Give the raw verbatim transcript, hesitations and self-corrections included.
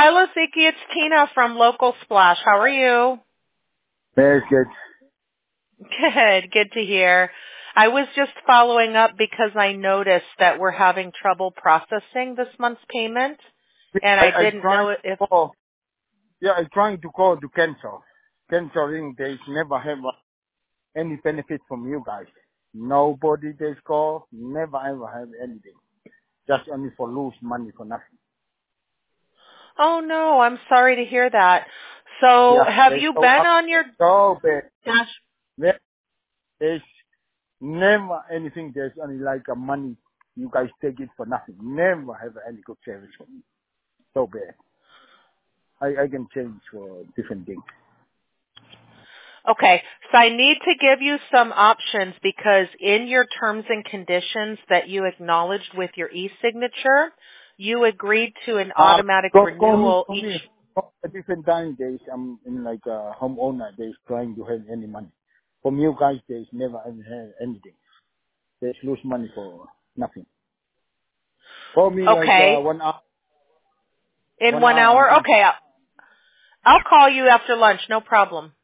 Hi, Lasiki. It's Tina from Local Splash. How are you? Very good. Good. Good to hear. I was just following up because I noticed that we're having trouble processing this month's payment, and I, I I didn't trying know if... to call. Yeah, I trying to call to cancel. Canceling, they never have any benefit from you guys. Nobody they call, never ever have anything. Just only for lose money for nothing. Oh, no. I'm sorry to hear that. So Yeah, have they you so been up, on your... so bad. Gosh. There- There's never anything. There's only like a money. You guys take it for nothing. Never have any good service for me. So bad. I, I can change for different things. Okay, so I need to give you some options because in your terms and conditions that you acknowledged with your e-signature, you agreed to an Uh, automatic call, call me, renewal call each. me. At different time, days I'm in like a homeowner. There's trying to have any money. From you guys, there's never ever had anything. There's lose money for nothing. Call me like uh, Okay, one hour. in One one hour, I'm hour? coming. Okay, I'll I'll call you after lunch, no problem.